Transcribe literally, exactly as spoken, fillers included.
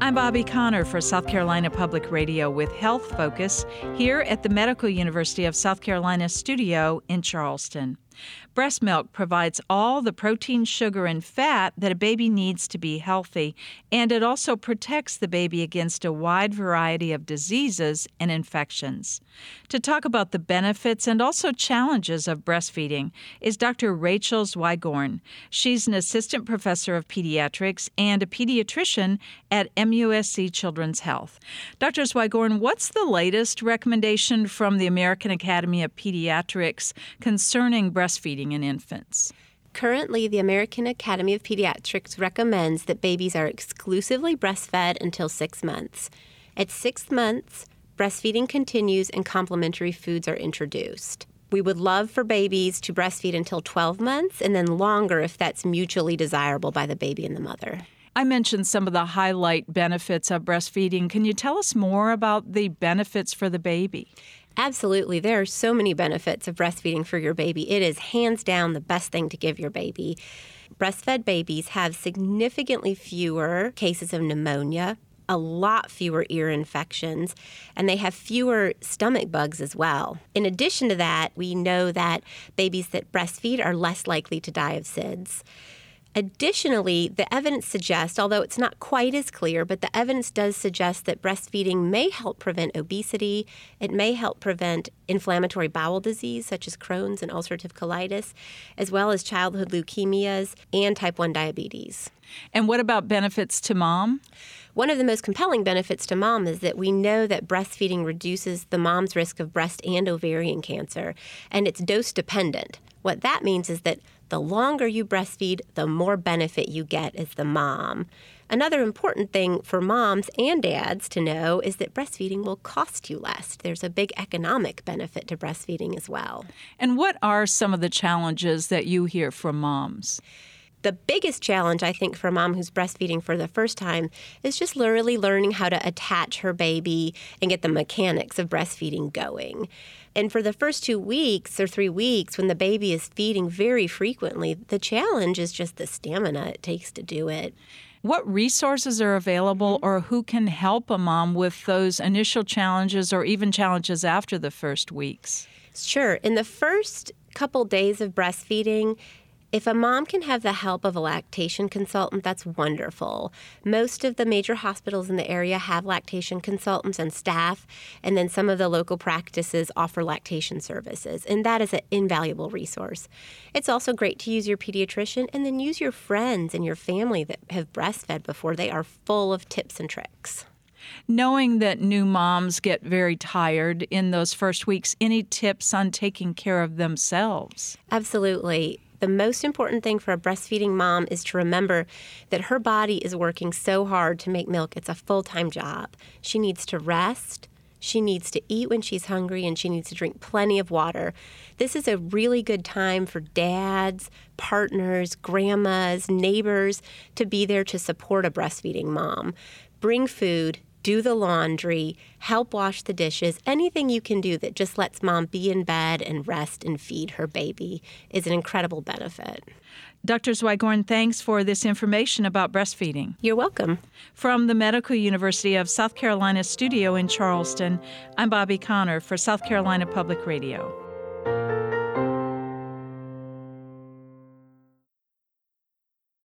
I'm Bobby Connor for South Carolina Public Radio with Health Focus here at the Medical University of South Carolina studio in Charleston. Breast milk provides all the protein, sugar, and fat that a baby needs to be healthy, and it also protects the baby against a wide variety of diseases and infections. To talk about the benefits and also challenges of breastfeeding is Doctor Rachel Zweighorn. She's an assistant professor of pediatrics and a pediatrician at M U S C Children's Health. Doctor Zweighorn, what's the latest recommendation from the American Academy of Pediatrics concerning breastfeeding in infants? Currently, the American Academy of Pediatrics recommends that babies are exclusively breastfed until six months. At six months, breastfeeding continues and complementary foods are introduced. We would love for babies to breastfeed until twelve months and then longer if that's mutually desirable by the baby and the mother. I mentioned some of the highlight benefits of breastfeeding. Can you tell us more about the benefits for the baby? Absolutely. There are so many benefits of breastfeeding for your baby. It is hands down the best thing to give your baby. Breastfed babies have significantly fewer cases of pneumonia, a lot fewer ear infections, and they have fewer stomach bugs as well. In addition to that, we know that babies that breastfeed are less likely to die of S I D S. Additionally, the evidence suggests, although it's not quite as clear, but the evidence does suggest that breastfeeding may help prevent obesity. It may help prevent inflammatory bowel disease, such as Crohn's and ulcerative colitis, as well as childhood leukemias and type one diabetes. And what about benefits to mom? One of the most compelling benefits to mom is that we know that breastfeeding reduces the mom's risk of breast and ovarian cancer, and it's dose dependent. What that means is that the longer you breastfeed, the more benefit you get as the mom. Another important thing for moms and dads to know is that breastfeeding will cost you less. There's a big economic benefit to breastfeeding as well. And what are some of the challenges that you hear from moms? The biggest challenge, I think, for a mom who's breastfeeding for the first time is just literally learning how to attach her baby and get the mechanics of breastfeeding going. And for the first two weeks or three weeks, when the baby is feeding very frequently, the challenge is just the stamina it takes to do it. What resources are available, or who can help a mom with those initial challenges or even challenges after the first weeks? Sure. In the first couple days of breastfeeding, if a mom can have the help of a lactation consultant, that's wonderful. Most of the major hospitals in the area have lactation consultants and staff, and then some of the local practices offer lactation services, and that is an invaluable resource. It's also great to use your pediatrician and then use your friends and your family that have breastfed before. They are full of tips and tricks. Knowing that new moms get very tired in those first weeks, any tips on taking care of themselves? Absolutely. The most important thing for a breastfeeding mom is to remember that her body is working so hard to make milk. It's a full-time job. She needs to rest, she needs to eat when she's hungry, and she needs to drink plenty of water. This is a really good time for dads, partners, grandmas, neighbors to be there to support a breastfeeding mom. Bring food, do the laundry, help wash the dishes. Anything you can do that just lets mom be in bed and rest and feed her baby is an incredible benefit. Doctor Zweighorn, thanks for this information about breastfeeding. You're welcome. From the Medical University of South Carolina studio in Charleston, I'm Bobby Connor for South Carolina Public Radio.